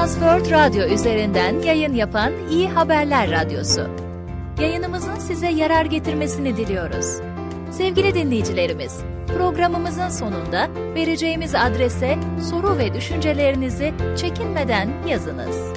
Transworld Radyo üzerinden yayın yapan İyi Haberler Radyosu. Yayınımızın size yarar getirmesini diliyoruz. Sevgili dinleyicilerimiz, programımızın sonunda vereceğimiz adrese soru ve düşüncelerinizi çekinmeden yazınız.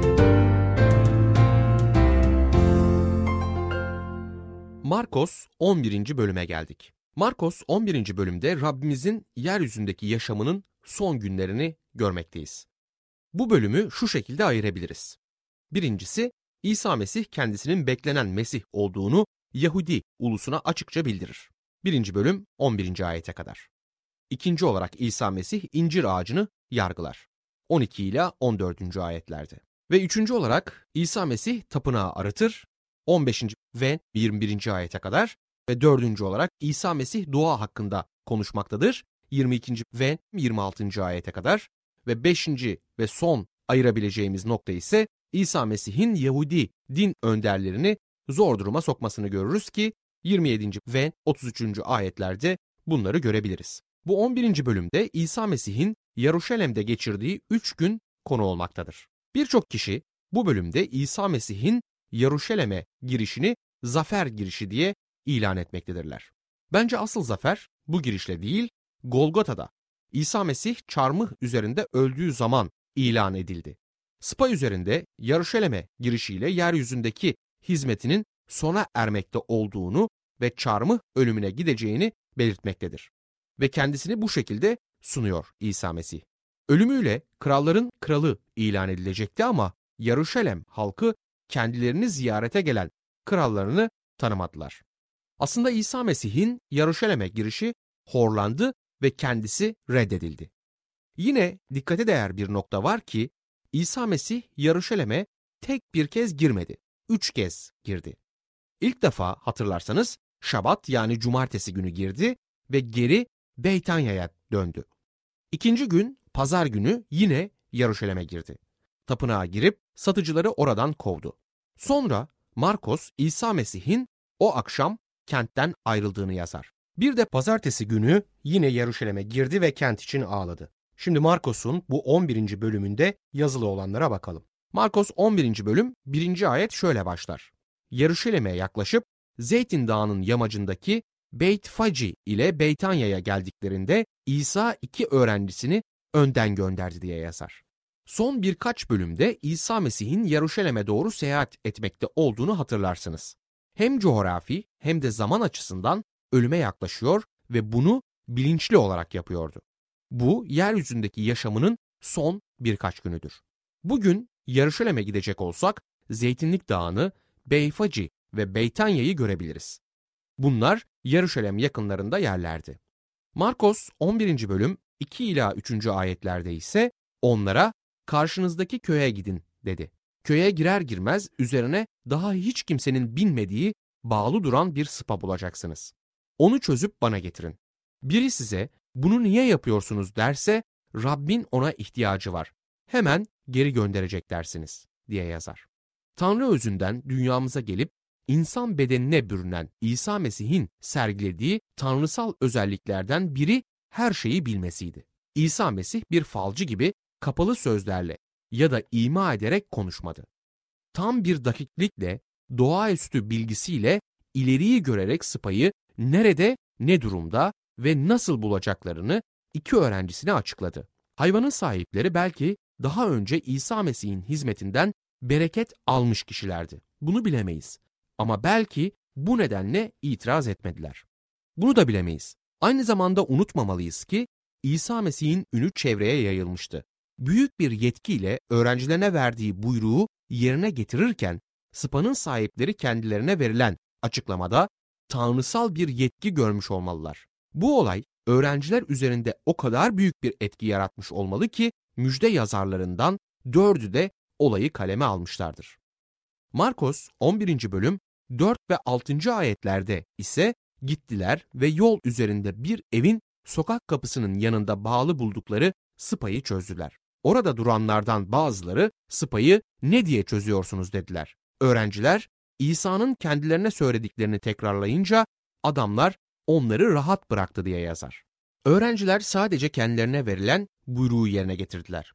Markos 11. bölüme geldik. Markos 11. bölümde Rabbimizin yeryüzündeki yaşamının son günlerini görmekteyiz. Bu bölümü şu şekilde ayırabiliriz. Birincisi, İsa Mesih kendisinin beklenen Mesih olduğunu Yahudi ulusuna açıkça bildirir. 1. bölüm 11. ayete kadar. İkinci olarak İsa Mesih incir ağacını yargılar. 12 ila 14. ayetlerde. Ve üçüncü olarak İsa Mesih tapınağı arıtır. 15. ve 21. ayete kadar. Ve dördüncü olarak İsa Mesih dua hakkında konuşmaktadır. 22. ve 26. ayete kadar. Ve 5. ve son ayırabileceğimiz nokta ise İsa Mesih'in Yahudi din önderlerini zor duruma sokmasını görürüz ki 27. ve 33. ayetlerde bunları görebiliriz. Bu 11. bölümde İsa Mesih'in Yeruşalim'de geçirdiği 3 gün konu olmaktadır. Birçok kişi bu bölümde İsa Mesih'in Yeruşalim'e girişini zafer girişi diye ilan etmektedirler. Bence asıl zafer bu girişle değil, Golgota'da İsa Mesih çarmıh üzerinde öldüğü zaman ilan edildi. Sıpa üzerinde Yeruşalim'e girişiyle yeryüzündeki hizmetinin sona ermekte olduğunu ve çarmıh ölümüne gideceğini belirtmektedir. Ve kendisini bu şekilde sunuyor İsa Mesih. Ölümüyle kralların kralı ilan edilecekti ama Yeruşalim halkı kendilerini ziyarete gelen krallarını tanımadılar. Aslında İsa Mesih'in Yeruşalim'e girişi horlandı ve kendisi reddedildi. Yine dikkate değer bir nokta var ki İsa Mesih Yeruşalim'e tek bir kez girmedi, 3 kez girdi. İlk defa hatırlarsanız Şabat yani cumartesi günü girdi ve geri Beytanya'ya döndü. İkinci gün pazar günü yine Yeruşalim'e girdi. Tapınağa girip satıcıları oradan kovdu. Sonra Markos İsa Mesih'in o akşam kentten ayrıldığını yazar. Bir de pazartesi günü yine Yeruşalim'e girdi ve kent için ağladı. Şimdi Markos'un bu 11. bölümünde yazılı olanlara bakalım. Markos 11. bölüm 1. ayet şöyle başlar. Yeruşalim'e yaklaşıp Zeytin Dağı'nın yamacındaki Beytfaci ile Beytanya'ya geldiklerinde İsa 2 öğrencisini önden gönderdi diye yazar. Son birkaç bölümde İsa Mesih'in Yeruşalim'e doğru seyahat etmekte olduğunu hatırlarsınız. Hem coğrafi hem de zaman açısından ölüme yaklaşıyor ve bunu bilinçli olarak yapıyordu. Bu yeryüzündeki yaşamının son birkaç günüdür. Bugün Yeruşalim'e gidecek olsak Zeytinlik Dağı'nı, Beyfaci ve Beytanya'yı görebiliriz. Bunlar Yeruşalim yakınlarında yerlerdi. Markos 11. bölüm 2 ila 3. ayetlerde ise onlara karşınızdaki köye gidin dedi. Köye girer girmez üzerine daha hiç kimsenin binmediği bağlı duran bir sıpa bulacaksınız. Onu çözüp bana getirin. Biri size bunu niye yapıyorsunuz derse Rabbin ona ihtiyacı var. Hemen geri gönderecek dersiniz diye yazar. Tanrı özünden dünyamıza gelip insan bedenine bürünen İsa Mesih'in sergilediği tanrısal özelliklerden biri her şeyi bilmesiydi. İsa Mesih bir falcı gibi kapalı sözlerle ya da ima ederek konuşmadı. Tam bir dakiklikle, doğaüstü bilgisiyle ileriyi görerek sıpayı nerede, ne durumda ve nasıl bulacaklarını 2 öğrencisine açıkladı. Hayvanın sahipleri belki daha önce İsa Mesih'in hizmetinden bereket almış kişilerdi. Bunu bilemeyiz. Ama belki bu nedenle itiraz etmediler. Bunu da bilemeyiz. Aynı zamanda unutmamalıyız ki İsa Mesih'in ünü çevreye yayılmıştı. Büyük bir yetkiyle öğrencilerine verdiği buyruğu yerine getirirken sıpanın sahipleri kendilerine verilen açıklamada tanrısal bir yetki görmüş olmalılar. Bu olay öğrenciler üzerinde o kadar büyük bir etki yaratmış olmalı ki müjde yazarlarından 4'ü de olayı kaleme almışlardır. Markos 11. bölüm 4 ve 6. ayetlerde ise gittiler ve yol üzerinde bir evin sokak kapısının yanında bağlı buldukları sıpayı çözdüler. Orada duranlardan bazıları sıpayı ne diye çözüyorsunuz dediler. Öğrenciler İsa'nın kendilerine söylediklerini tekrarlayınca adamlar onları rahat bıraktı diye yazar. Öğrenciler sadece kendilerine verilen buyruğu yerine getirdiler.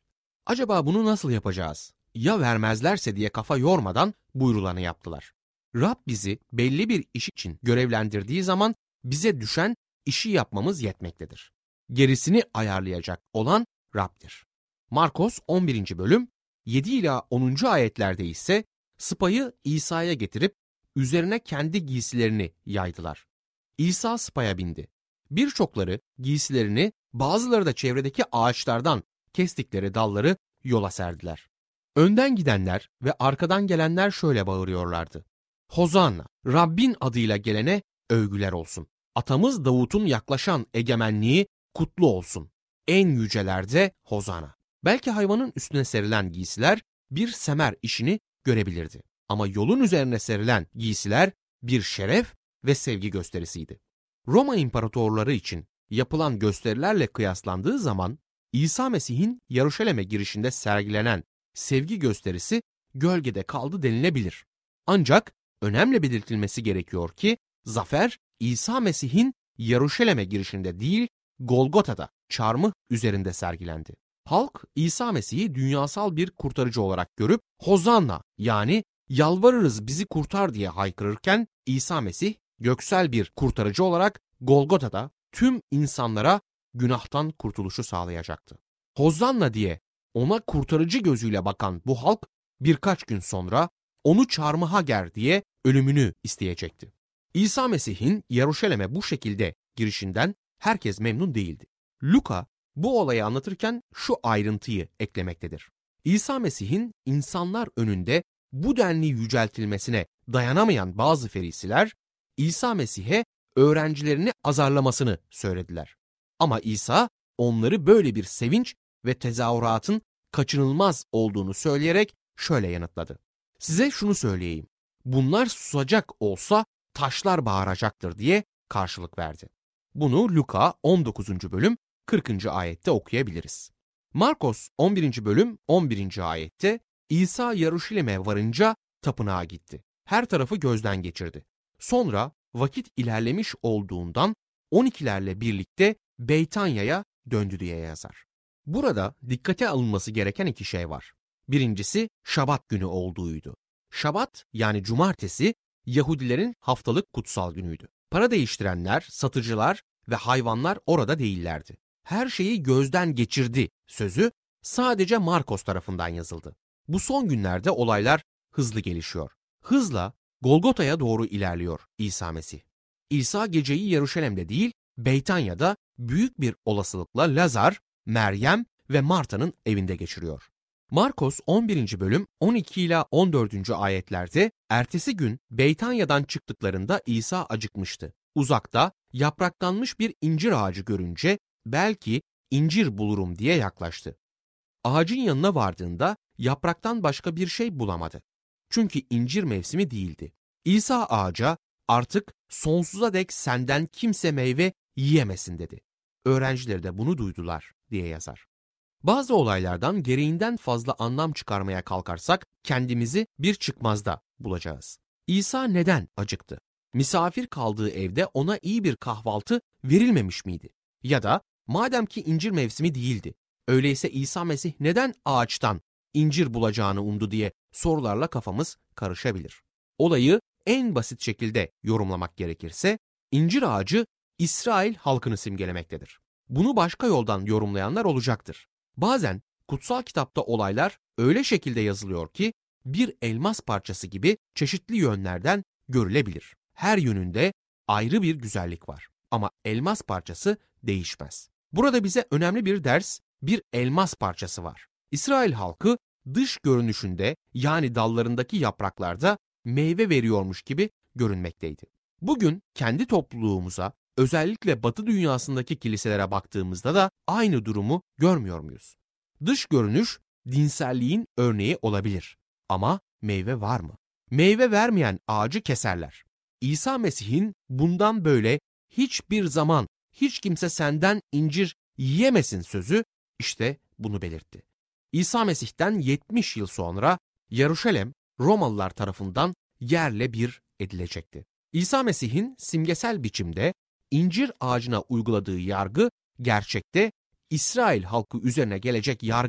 Acaba bunu nasıl yapacağız? Ya vermezlerse diye kafa yormadan buyrulanı yaptılar. Rab bizi belli bir iş için görevlendirdiği zaman bize düşen işi yapmamız yetmektedir. Gerisini ayarlayacak olan Rab'dir. Markos 11. bölüm 7 ila 10. ayetlerde ise sıpayı İsa'ya getirip üzerine kendi giysilerini yaydılar. İsa sıpaya bindi. Birçokları giysilerini, bazıları da çevredeki ağaçlardan kestikleri dalları yola serdiler. Önden gidenler ve arkadan gelenler şöyle bağırıyorlardı: Hozanna, Rabbin adıyla gelene övgüler olsun. Atamız Davut'un yaklaşan egemenliği kutlu olsun. En yücelerde Hozanna. Belki hayvanın üstüne serilen giysiler bir semer işini görebilirdi. Ama yolun üzerine serilen giysiler bir şeref ve sevgi gösterisiydi. Roma imparatorları için yapılan gösterilerle kıyaslandığı zaman İsa Mesih'in Yaruşalim'e girişinde sergilenen sevgi gösterisi gölgede kaldı denilebilir. Ancak önemli belirtilmesi gerekiyor ki zafer İsa Mesih'in Yaruşalim'e girişinde değil, Golgota'da çarmıh üzerinde sergilendi. Halk İsa Mesih'i dünyasal bir kurtarıcı olarak görüp Hozanna, yani yalvarırız bizi kurtar diye haykırırken İsa Mesih göksel bir kurtarıcı olarak Golgota'da tüm insanlara günahtan kurtuluşu sağlayacaktı. Hozanna diye ona kurtarıcı gözüyle bakan bu halk birkaç gün sonra onu çarmıha ger diye ölümünü isteyecekti. İsa Mesih'in Yaruşalim'e bu şekilde girişinden herkes memnun değildi. Luka bu olayı anlatırken şu ayrıntıyı eklemektedir. İsa Mesih'in insanlar önünde bu denli yüceltilmesine dayanamayan bazı ferisiler İsa Mesih'e öğrencilerini azarlamasını söylediler. Ama İsa onları böyle bir sevinç ve tezahüratın kaçınılmaz olduğunu söyleyerek şöyle yanıtladı: Size şunu söyleyeyim, bunlar susacak olsa taşlar bağıracaktır diye karşılık verdi. Bunu Luka 19. bölüm 40. ayette okuyabiliriz. Markos 11. bölüm 11. ayette İsa Yaruşalim'e varınca tapınağa gitti. Her tarafı gözden geçirdi. Sonra vakit ilerlemiş olduğundan 12'lerle birlikte Beytanya'ya döndü diye yazar. Burada dikkate alınması gereken iki şey var. Birincisi Şabat günü olduğuydu. Şabat, yani cumartesi, Yahudilerin haftalık kutsal günüydü. Para değiştirenler, satıcılar ve hayvanlar orada değillerdi. Her şeyi gözden geçirdi sözü sadece Markos tarafından yazıldı. Bu son günlerde olaylar hızlı gelişiyor. Hızla Golgota'ya doğru ilerliyor İsa Mesih. İsa geceyi Yaruşalim'de değil, Beytanya'da büyük bir olasılıkla Lazar, Meryem ve Marta'nın evinde geçiriyor. Markos 11. bölüm 12 ila 14. ayetlerde ertesi gün Beytanya'dan çıktıklarında İsa acıkmıştı. Uzakta yapraklanmış bir incir ağacı görünce belki incir bulurum diye yaklaştı. Ağacın yanına vardığında yapraktan başka bir şey bulamadı. Çünkü incir mevsimi değildi. İsa ağaca artık sonsuza dek senden kimse meyve yiyemesin dedi. Öğrencileri de bunu duydular diye yazar. Bazı olaylardan gereğinden fazla anlam çıkarmaya kalkarsak kendimizi bir çıkmazda bulacağız. İsa neden acıktı? Misafir kaldığı evde ona iyi bir kahvaltı verilmemiş miydi? Ya da madem ki incir mevsimi değildi, öyleyse İsa Mesih neden ağaçtan incir bulacağını umdu diye sorularla kafamız karışabilir. Olayı en basit şekilde yorumlamak gerekirse, incir ağacı İsrail halkını simgelemektedir. Bunu başka yoldan yorumlayanlar olacaktır. Bazen kutsal kitapta olaylar öyle şekilde yazılıyor ki bir elmas parçası gibi çeşitli yönlerden görülebilir. Her yönünde ayrı bir güzellik var. Ama elmas parçası değişmez. Burada bize önemli bir ders, bir elmas parçası var. İsrail halkı dış görünüşünde, yani dallarındaki yapraklarda meyve veriyormuş gibi görünmekteydi. Bugün kendi topluluğumuza, özellikle Batı dünyasındaki kiliselere baktığımızda da aynı durumu görmüyor muyuz? Dış görünüş dinselliğin örneği olabilir. Ama meyve var mı? Meyve vermeyen ağacı keserler. İsa Mesih'in bundan böyle hiçbir zaman hiç kimse senden incir yiyemesin sözü işte bunu belirtti. İsa Mesih'ten 70 yıl sonra Yaruşalim Romalılar tarafından yerle bir edilecekti. İsa Mesih'in simgesel biçimde incir ağacına uyguladığı yargı gerçekte İsrail halkı üzerine gelecek yargının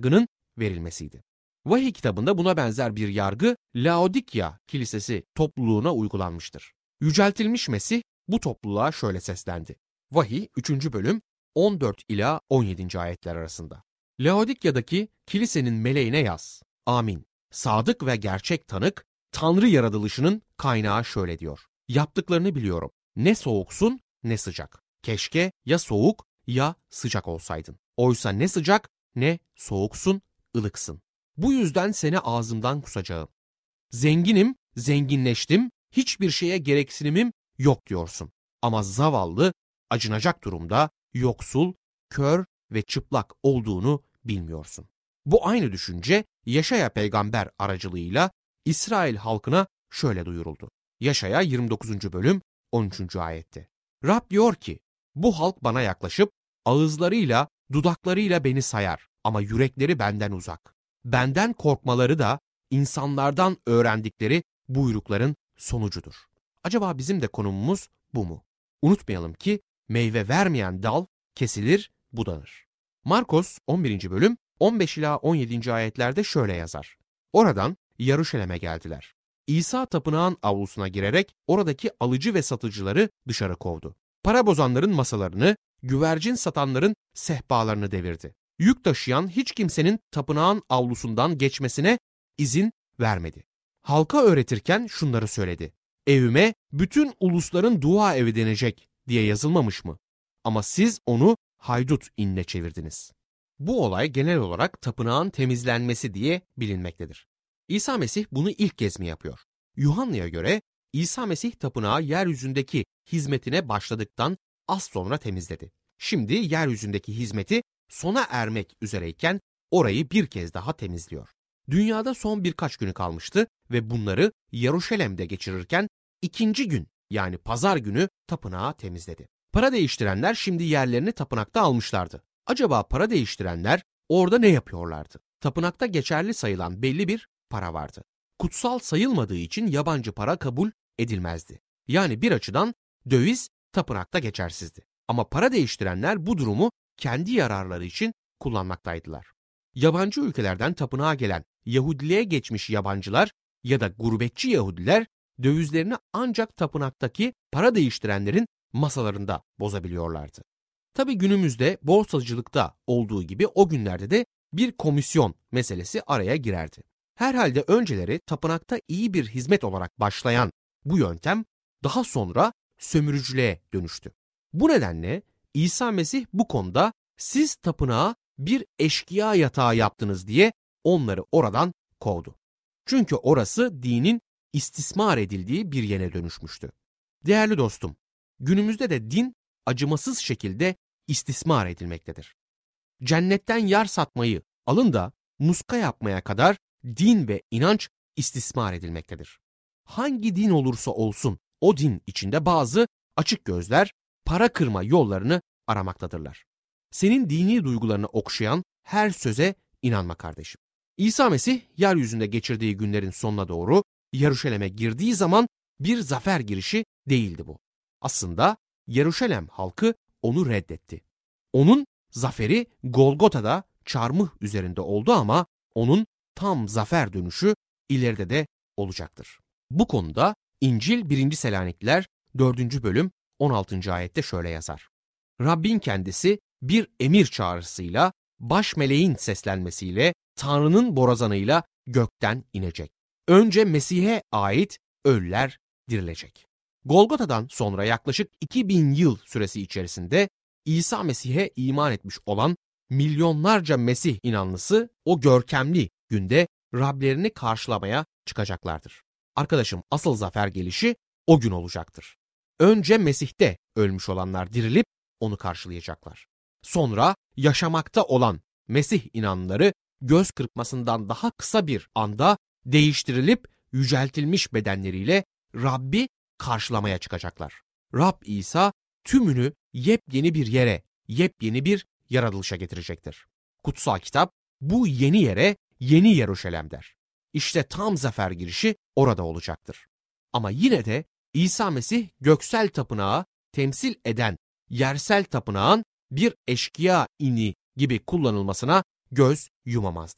verilmesiydi. Vahiy kitabında buna benzer bir yargı Laodikya Kilisesi topluluğuna uygulanmıştır. Yüceltilmiş Mesih bu topluluğa şöyle seslendi. Vahiy 3. bölüm 14 ila 17. ayetler arasında. Laodikya'daki kilisenin meleğine yaz. Amin. Sadık ve gerçek tanık, Tanrı yaratılışının kaynağı şöyle diyor. Yaptıklarını biliyorum. Ne soğuksun ne sıcak. Keşke ya soğuk ya sıcak olsaydın. Oysa ne sıcak ne soğuksun, ılıksın. Bu yüzden seni ağzımdan kusacağım. Zenginim, zenginleştim, hiçbir şeye gereksinimim yok diyorsun. Ama zavallı, acınacak durumda, yoksul, kör ve çıplak olduğunu bilmiyorsun. Bu aynı düşünce Yaşaya peygamber aracılığıyla İsrail halkına şöyle duyuruldu. Yaşaya 29. bölüm 13. ayette. Rab diyor ki, bu halk bana yaklaşıp ağızlarıyla, dudaklarıyla beni sayar ama yürekleri benden uzak. Benden korkmaları da insanlardan öğrendikleri buyrukların sonucudur. Acaba bizim de konumumuz bu mu? Unutmayalım ki meyve vermeyen dal kesilir, budanır. Markos 11. bölüm 15 ila 17. ayetlerde şöyle yazar. Oradan Yaruşalim'e geldiler. İsa tapınağın avlusuna girerek oradaki alıcı ve satıcıları dışarı kovdu. Para bozanların masalarını, güvercin satanların sehpalarını devirdi. Yük taşıyan hiç kimsenin tapınağın avlusundan geçmesine izin vermedi. Halka öğretirken şunları söyledi. Evime bütün ulusların dua evi denecek diye yazılmamış mı? Ama siz onu haydut inine çevirdiniz. Bu olay genel olarak tapınağın temizlenmesi diye bilinmektedir. İsa Mesih bunu ilk kez mi yapıyor? Yuhanna'ya göre İsa Mesih tapınağı yeryüzündeki hizmetine başladıktan az sonra temizledi. Şimdi yeryüzündeki hizmeti sona ermek üzereyken orayı bir kez daha temizliyor. Dünyada son birkaç günü kalmıştı ve bunları Yaruşalim'de geçirirken ikinci gün yani pazar günü tapınağı temizledi. Para değiştirenler şimdi yerlerini tapınakta almışlardı. Acaba para değiştirenler orada ne yapıyorlardı? Tapınakta geçerli sayılan belli bir para vardı. Kutsal sayılmadığı için yabancı para kabul edilmezdi. Yani bir açıdan döviz tapınakta geçersizdi. Ama para değiştirenler bu durumu kendi yararları için kullanmaktaydılar. Yabancı ülkelerden tapınağa gelen Yahudiliğe geçmiş yabancılar ya da gurbetçi Yahudiler dövizlerini ancak tapınaktaki para değiştirenlerin masalarında bozabiliyorlardı. Tabii günümüzde borsacılıkta olduğu gibi o günlerde de bir komisyon meselesi araya girerdi. Herhalde önceleri tapınakta iyi bir hizmet olarak başlayan bu yöntem daha sonra sömürücülüğe dönüştü. Bu nedenle İsa Mesih bu konuda siz tapınağa bir eşkıya yatağı yaptınız diye onları oradan kovdu. Çünkü orası dinin istismar edildiği bir yere dönüşmüştü. Değerli dostum, günümüzde de din acımasız şekilde istismar edilmektedir. Cennetten yer satmayı alın da muska yapmaya kadar din ve inanç istismar edilmektedir. Hangi din olursa olsun o din içinde bazı açık gözler para kırma yollarını aramaktadırlar. Senin dini duygularını okşayan her söze inanma kardeşim. İsa Mesih yeryüzünde geçirdiği günlerin sonuna doğru Yaruşalim'e girdiği zaman bir zafer girişi değildi bu. Aslında Yaruşalim halkı onu reddetti. Onun zaferi Golgota'da çarmıh üzerinde oldu ama onun tam zafer dönüşü ileride de olacaktır. Bu konuda İncil 1. Selanikliler 4. bölüm 16. ayette şöyle yazar. Rabbin kendisi bir emir çağrısıyla, baş meleğin seslenmesiyle, Tanrı'nın borazanıyla gökten inecek. Önce Mesih'e ait ölüler dirilecek. Golgota'dan sonra yaklaşık 2000 yıl süresi içerisinde İsa Mesih'e iman etmiş olan milyonlarca Mesih inanlısı o görkemli günde Rablerini karşılamaya çıkacaklardır. Arkadaşım, asıl zafer gelişi o gün olacaktır. Önce Mesih'te ölmüş olanlar dirilip onu karşılayacaklar. Sonra yaşamakta olan Mesih inanlıları göz kırpmasından daha kısa bir anda değiştirilip yüceltilmiş bedenleriyle Rabbi karşılamaya çıkacaklar. Rab İsa tümünü yepyeni bir yere, yepyeni bir yaratılışa getirecektir. Kutsal kitap bu yeni yere Yeni Yaruşalim der. İşte tam zafer girişi orada olacaktır. Ama yine de İsa Mesih göksel tapınağı temsil eden yersel tapınağın bir eşkıya ini gibi kullanılmasına göz yumamazdı.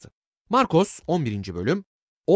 Markos 11. bölüm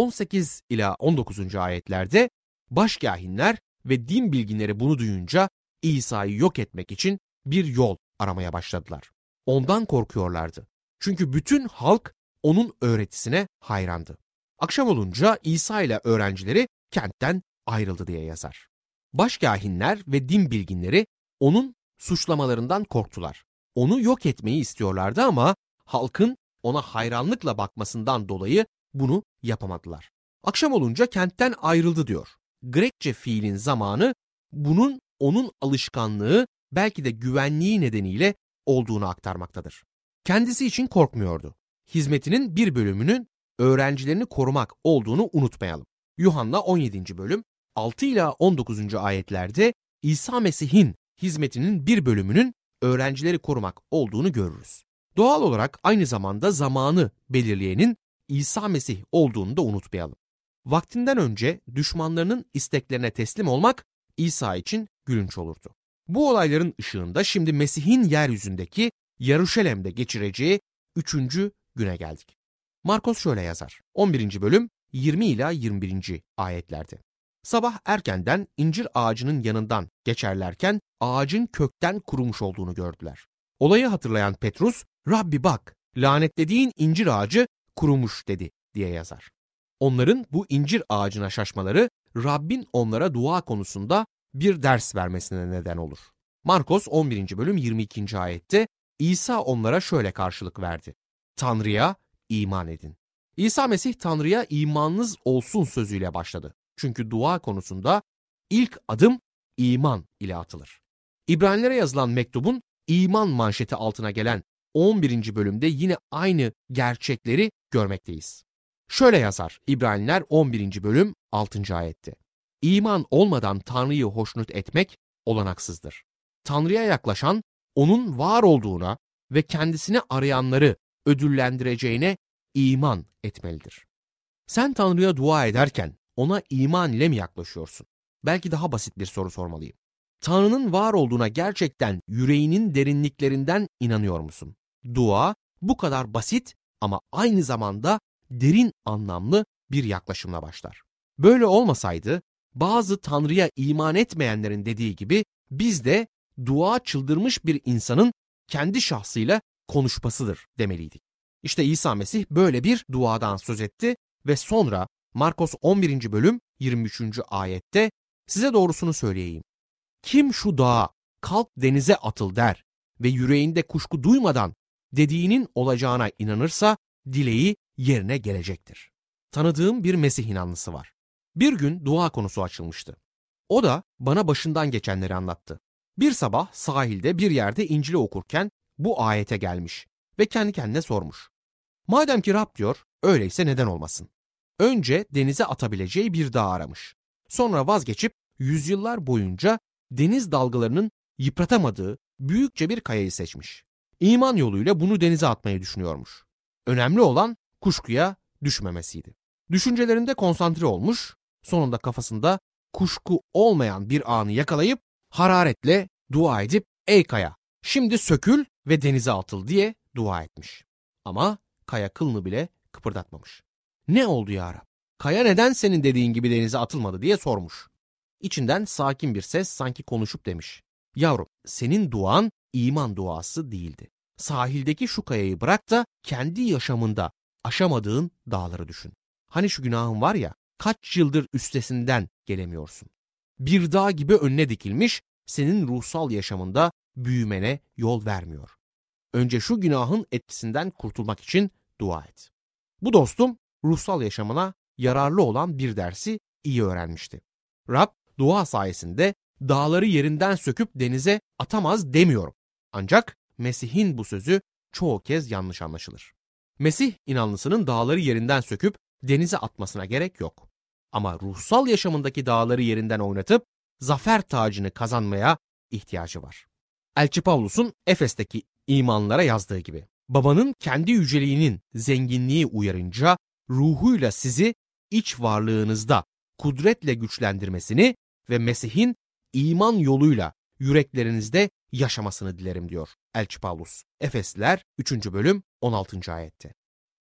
18 ila 19. ayetlerde başkâhinler ve din bilginleri bunu duyunca İsa'yı yok etmek için bir yol aramaya başladılar. Ondan korkuyorlardı. Çünkü bütün halk onun öğretisine hayrandı. Akşam olunca İsa ile öğrencileri kentten ayrıldı diye yazar. Başkâhinler ve din bilginleri onun suçlamalarından korktular. Onu yok etmeyi istiyorlardı ama halkın ona hayranlıkla bakmasından dolayı bunu yapamadılar. Akşam olunca kentten ayrıldı diyor. Grekçe fiilin zamanı bunun onun alışkanlığı belki de güvenliği nedeniyle olduğunu aktarmaktadır. Kendisi için korkmuyordu. Hizmetinin bir bölümünün öğrencilerini korumak olduğunu unutmayalım. Yuhanna 17. bölüm 6 ila 19. ayetlerde İsa Mesih'in hizmetinin bir bölümünün öğrencileri korumak olduğunu görürüz. Doğal olarak aynı zamanda zamanı belirleyenin İsa Mesih olduğunu da unutmayalım. Vaktinden önce düşmanlarının isteklerine teslim olmak İsa için gülünç olurdu. Bu olayların ışığında şimdi Mesih'in yeryüzündeki Yeruşalim'de geçireceği 3. güne geldik. Markos şöyle yazar. 11. bölüm 20 ila 21. ayetlerde. Sabah erkenden incir ağacının yanından geçerlerken ağacın kökten kurumuş olduğunu gördüler. Olayı hatırlayan Petrus, "Rabbi bak, lanetlediğin incir ağacı kurumuş" dedi diye yazar. Onların bu incir ağacına şaşmaları Rabbin onlara dua konusunda bir ders vermesine neden olur. Markos 11. bölüm 22. ayette İsa onlara şöyle karşılık verdi. Tanrı'ya iman edin. İsa Mesih Tanrı'ya imanınız olsun sözüyle başladı. Çünkü dua konusunda ilk adım iman ile atılır. İbranilere yazılan mektubun iman manşeti altına gelen 11. bölümde yine aynı gerçekleri görmekteyiz. Şöyle yazar İbraniler 11. bölüm 6. ayette. İman olmadan Tanrı'yı hoşnut etmek olanaksızdır. Tanrı'ya yaklaşan onun var olduğuna ve kendisini arayanları ödüllendireceğine iman etmelidir. Sen Tanrı'ya dua ederken ona iman ile mi yaklaşıyorsun? Belki daha basit bir soru sormalıyım. Tanrı'nın var olduğuna gerçekten yüreğinin derinliklerinden inanıyor musun? Dua bu kadar basit ama aynı zamanda derin anlamlı bir yaklaşımla başlar. Böyle olmasaydı bazı Tanrı'ya iman etmeyenlerin dediği gibi biz de dua çıldırmış bir insanın kendi şahsıyla konuşmasıdır demeliydik. İşte İsa Mesih böyle bir duadan söz etti ve sonra Markos 11. bölüm 23. ayette size doğrusunu söyleyeyim. Kim şu dağa kalk denize atıl der ve yüreğinde kuşku duymadan dediğinin olacağına inanırsa dileği yerine gelecektir. Tanıdığım bir Mesih inanlısı var. Bir gün dua konusu açılmıştı. O da bana başından geçenleri anlattı. Bir sabah sahilde bir yerde İncil'i okurken bu ayete gelmiş ve kendi kendine sormuş. Madem ki Rab diyor, öyleyse neden olmasın? Önce denize atabileceği bir dağ aramış. Sonra vazgeçip yüzyıllar boyunca deniz dalgalarının yıpratamadığı büyükçe bir kayayı seçmiş. İman yoluyla bunu denize atmayı düşünüyormuş. Önemli olan kuşkuya düşmemesiydi. Düşüncelerinde konsantre olmuş, sonunda kafasında kuşku olmayan bir anı yakalayıp hararetle dua edip ''Ey kaya, şimdi sökül ve denize atıl'' diye dua etmiş. Ama kaya kılını bile kıpırdatmamış. ''Ne oldu ya Rab? Kaya neden senin dediğin gibi denize atılmadı?'' diye sormuş. İçinden sakin bir ses sanki konuşup demiş. ''Yavrum, senin duan iman duası değildi. Sahildeki şu kayayı bırak da kendi yaşamında aşamadığın dağları düşün. Hani şu günahın var ya, kaç yıldır üstesinden gelemiyorsun. Bir dağ gibi önüne dikilmiş, senin ruhsal yaşamında büyümene yol vermiyor. Önce şu günahın etkisinden kurtulmak için dua et.'' Bu dostum ruhsal yaşamına yararlı olan bir dersi iyi öğrenmişti. Rab dua sayesinde dağları yerinden söküp denize atamaz demiyorum. Ancak Mesih'in bu sözü çoğu kez yanlış anlaşılır. Mesih inanlısının dağları yerinden söküp denize atmasına gerek yok. Ama ruhsal yaşamındaki dağları yerinden oynatıp zafer tacını kazanmaya ihtiyacı var. Elçi Pavlus'un Efes'teki imanlara yazdığı gibi, babanın kendi yüceliğinin zenginliği uyarınca ruhuyla sizi iç varlığınızda kudretle güçlendirmesini ve Mesih'in iman yoluyla yüreklerinizde yaşamasını dilerim diyor Elçi Pavlus. Efesliler 3. bölüm 16. ayette.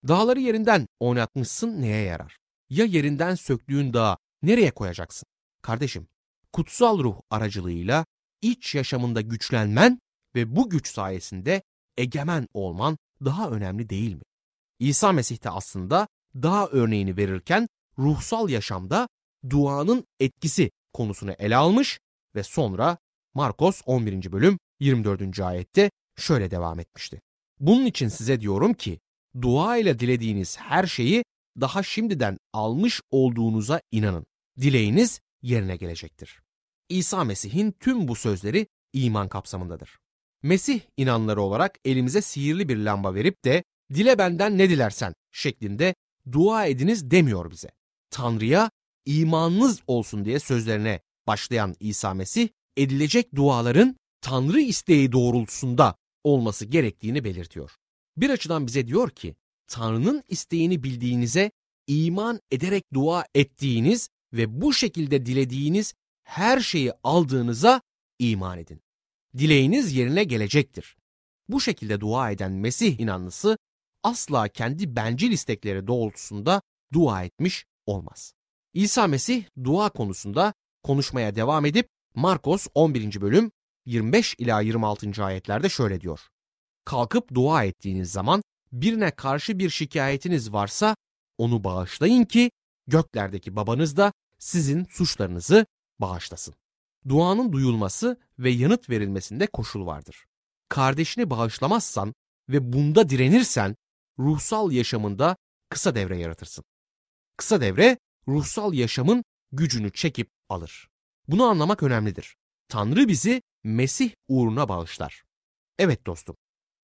Dağları yerinden oynatmışsın neye yarar? Ya yerinden söktüğün dağı nereye koyacaksın? Kardeşim, kutsal ruh aracılığıyla iç yaşamında güçlenmen ve bu güç sayesinde egemen olman daha önemli değil mi? İsa Mesih de aslında dağ örneğini verirken ruhsal yaşamda duanın etkisi konusunu ele almış ve sonra Markos 11. bölüm 24. ayette şöyle devam etmişti. Bunun için size diyorum ki dua ile dilediğiniz her şeyi daha şimdiden almış olduğunuza inanın. Dileğiniz yerine gelecektir. İsa Mesih'in tüm bu sözleri iman kapsamındadır. Mesih inanları olarak elimize sihirli bir lamba verip de dile benden ne dilersen şeklinde dua ediniz demiyor bize. Tanrı'ya imanınız olsun diye sözlerine başlayan İsa Mesih edilecek duaların Tanrı isteği doğrultusunda olması gerektiğini belirtiyor. Bir açıdan bize diyor ki Tanrı'nın isteğini bildiğinize iman ederek dua ettiğiniz ve bu şekilde dilediğiniz her şeyi aldığınıza iman edin. Dileğiniz yerine gelecektir. Bu şekilde dua eden Mesih inanlısı asla kendi bencil istekleri doğrultusunda dua etmiş olmaz. İsa Mesih dua konusunda konuşmaya devam edip Markos 11. bölüm 25 ila 26. ayetlerde şöyle diyor. Kalkıp dua ettiğiniz zaman birine karşı bir şikayetiniz varsa onu bağışlayın ki göklerdeki babanız da sizin suçlarınızı bağışlasın. Duanın duyulması ve yanıt verilmesinde koşul vardır. Kardeşini bağışlamazsan ve bunda direnirsen ruhsal yaşamında kısa devre yaratırsın. Kısa devre ruhsal yaşamın gücünü çekip alır. Bunu anlamak önemlidir. Tanrı bizi Mesih uğruna bağışlar. Evet dostum,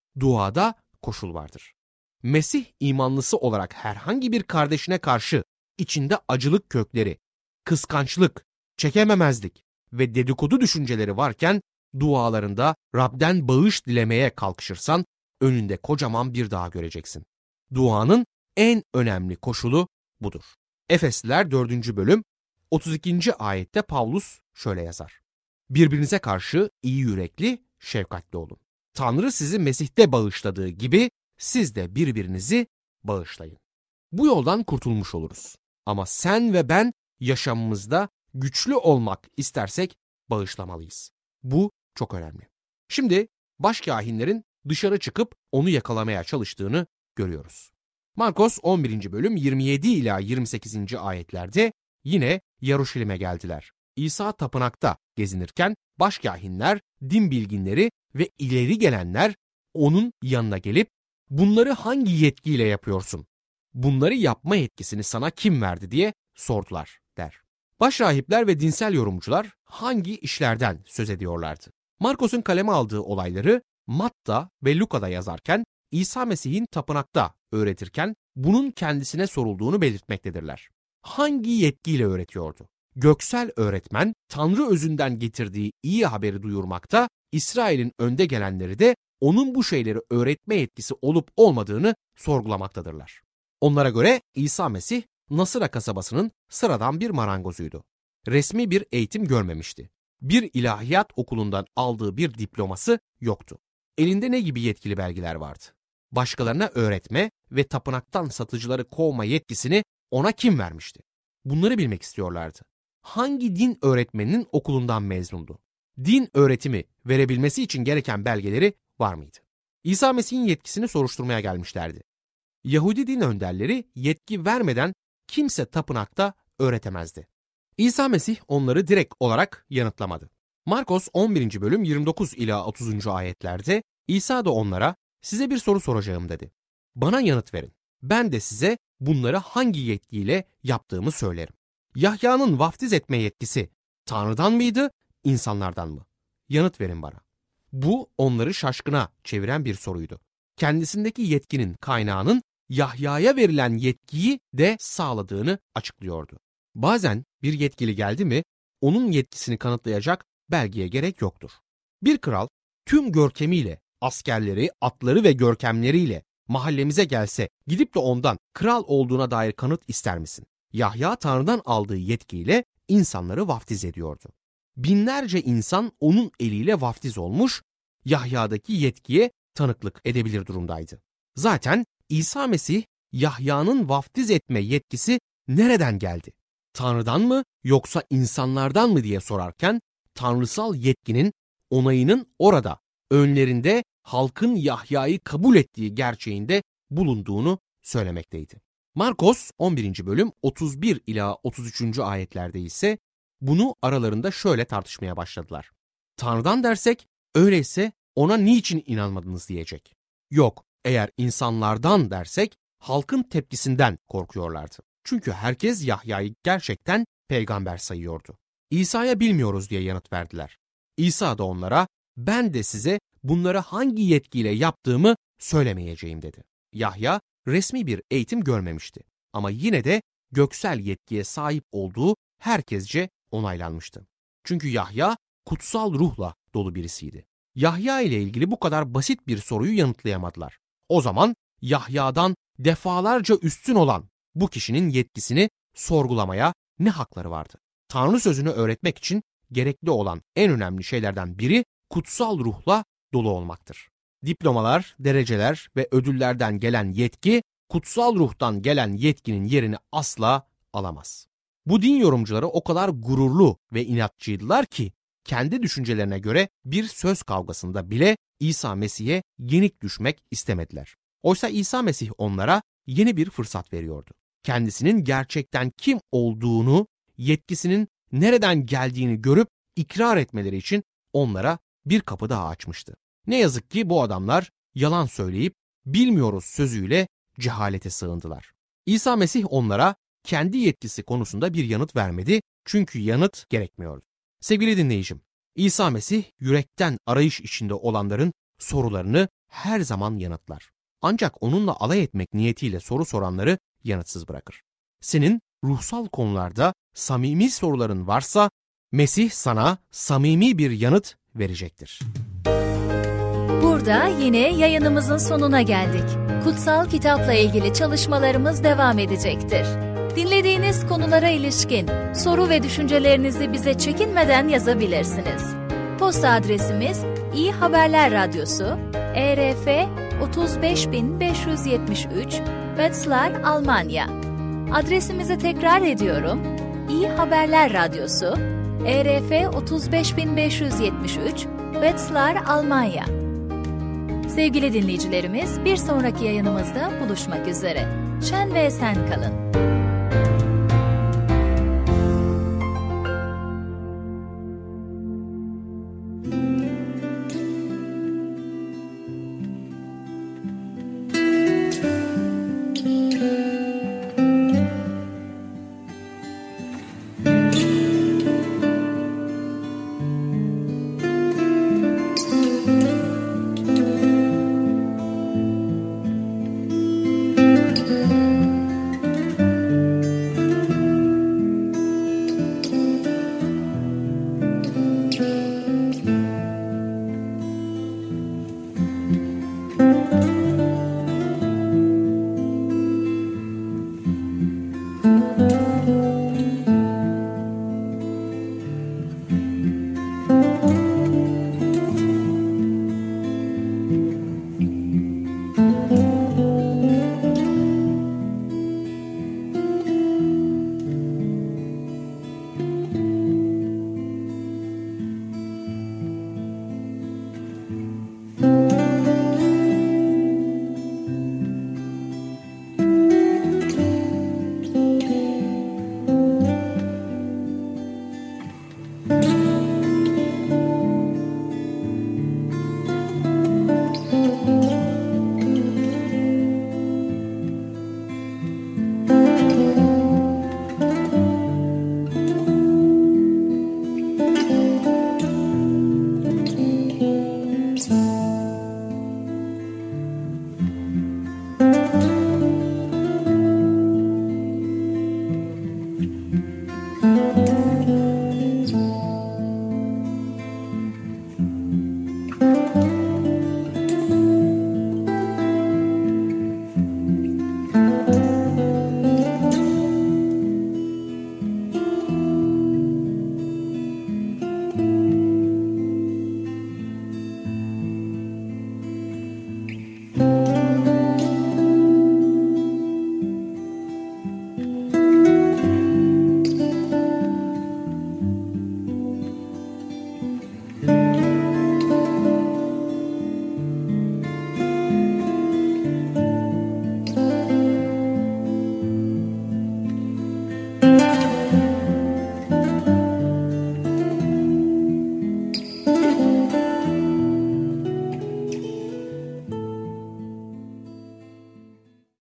duada koşul vardır. Mesih imanlısı olarak herhangi bir kardeşine karşı içinde acılık kökleri, kıskançlık, çekememezlik ve dedikodu düşünceleri varken dualarında Rab'den bağış dilemeye kalkışırsan önünde kocaman bir dağ göreceksin. Duanın en önemli koşulu budur. Efesliler 4. bölüm 32. ayette Pavlus şöyle yazar. Birbirinize karşı iyi yürekli, şefkatli olun. Tanrı sizi Mesih'te bağışladığı gibi siz de birbirinizi bağışlayın. Bu yoldan kurtulmuş oluruz. Ama sen ve ben yaşamımızda güçlü olmak istersek bağışlamalıyız. Bu çok önemli. Şimdi başkâhinlerin dışarı çıkıp onu yakalamaya çalıştığını görüyoruz. Markos 11. bölüm 27 ila 28. ayetlerde yine Yaruşilim'e geldiler. İsa tapınakta gezinirken başkâhinler, din bilginleri ve ileri gelenler onun yanına gelip bunları hangi yetkiyle yapıyorsun? Bunları yapma yetkisini sana kim verdi diye sordular der. Başrahipler ve dinsel yorumcular hangi işlerden söz ediyorlardı? Markos'un kaleme aldığı olayları Matta ve Luka'da yazarken İsa Mesih'in tapınakta öğretirken bunun kendisine sorulduğunu belirtmektedirler. Hangi yetkiyle öğretiyordu? Göksel öğretmen Tanrı özünden getirdiği iyi haberi duyurmakta, İsrail'in önde gelenleri de onun bu şeyleri öğretme yetkisi olup olmadığını sorgulamaktadırlar. Onlara göre İsa Mesih Nasıra kasabasının sıradan bir marangozuydu. Resmi bir eğitim görmemişti. Bir ilahiyat okulundan aldığı bir diploması yoktu. Elinde ne gibi yetkili belgeler vardı? Başkalarına öğretme ve tapınaktan satıcıları kovma yetkisini ona kim vermişti? Bunları bilmek istiyorlardı. Hangi din öğretmeninin okulundan mezundu? Din öğretimi verebilmesi için gereken belgeleri var mıydı? İsa Mesih'in yetkisini soruşturmaya gelmişlerdi. Yahudi din önderleri yetki vermeden kimse tapınakta öğretemezdi. İsa Mesih onları direkt olarak yanıtlamadı. Markos 11. bölüm 29 ila 30. ayetlerde İsa da onlara size bir soru soracağım dedi. Bana yanıt verin. Ben de size bunları hangi yetkiyle yaptığımı söylerim. Yahya'nın vaftiz etme yetkisi Tanrı'dan mıydı, insanlardan mı? Yanıt verin bana. Bu onları şaşkına çeviren bir soruydu. Kendisindeki yetkinin kaynağının Yahya'ya verilen yetkiyi de sağladığını açıklıyordu. Bazen bir yetkili geldi mi, onun yetkisini kanıtlayacak belgeye gerek yoktur. Bir kral tüm görkemiyle, askerleri, atları ve görkemleriyle mahallemize gelse gidip de ondan kral olduğuna dair kanıt ister misin? Yahya Tanrı'dan aldığı yetkiyle insanları vaftiz ediyordu. Binlerce insan onun eliyle vaftiz olmuş, Yahya'daki yetkiye tanıklık edebilir durumdaydı. Zaten İsa Mesih Yahya'nın vaftiz etme yetkisi nereden geldi? Tanrı'dan mı yoksa insanlardan mı diye sorarken tanrısal yetkinin onayının orada önlerinde halkın Yahya'yı kabul ettiği gerçeğinde bulunduğunu söylemekteydi. Markos 11. bölüm 31 ila 33. ayetlerde ise bunu aralarında şöyle tartışmaya başladılar. Tanrı'dan dersek öyleyse ona niçin inanmadınız diyecek. Yok, eğer insanlardan dersek halkın tepkisinden korkuyorlardı. Çünkü herkes Yahya'yı gerçekten peygamber sayıyordu. İsa'ya bilmiyoruz diye yanıt verdiler. İsa da onlara ben de size bunları hangi yetkiyle yaptığımı söylemeyeceğim dedi. Yahya resmi bir eğitim görmemişti ama yine de göksel yetkiye sahip olduğu herkesce onaylanmıştı. Çünkü Yahya kutsal ruhla dolu birisiydi. Yahya ile ilgili bu kadar basit bir soruyu yanıtlayamadılar. O zaman Yahya'dan defalarca üstün olan bu kişinin yetkisini sorgulamaya ne hakları vardı? Tanrı sözünü öğretmek için gerekli olan en önemli şeylerden biri kutsal ruhla dolu olmaktır. Diplomalar, dereceler ve ödüllerden gelen yetki, kutsal ruhtan gelen yetkinin yerini asla alamaz. Bu din yorumcuları o kadar gururlu ve inatçıydılar ki, kendi düşüncelerine göre bir söz kavgasında bile İsa Mesih'e yenik düşmek istemediler. Oysa İsa Mesih onlara yeni bir fırsat veriyordu. Kendisinin gerçekten kim olduğunu, yetkisinin nereden geldiğini görüp ikrar etmeleri için onlara bir kapı daha açmıştı. Ne yazık ki bu adamlar yalan söyleyip bilmiyoruz sözüyle cehalete sığındılar. İsa Mesih onlara kendi yetkisi konusunda bir yanıt vermedi çünkü yanıt gerekmiyordu. Sevgili dinleyicim, İsa Mesih yürekten arayış içinde olanların sorularını her zaman yanıtlar. Ancak onunla alay etmek niyetiyle soru soranları yanıtsız bırakır. Senin ruhsal konularda samimi soruların varsa Mesih sana samimi bir yanıt verecektir. Burada yine yayınımızın sonuna geldik. Kutsal kitapla ilgili çalışmalarımız devam edecektir. Dinlediğiniz konulara ilişkin soru ve düşüncelerinizi bize çekinmeden yazabilirsiniz. Posta adresimiz İyi Haberler Radyosu, ERF 35573, Wetzlar, Almanya. Adresimizi tekrar ediyorum. İyi Haberler Radyosu, ERF 35573, Wetzlar, Almanya. Sevgili dinleyicilerimiz, bir sonraki yayınımızda buluşmak üzere. Şen ve esen kalın.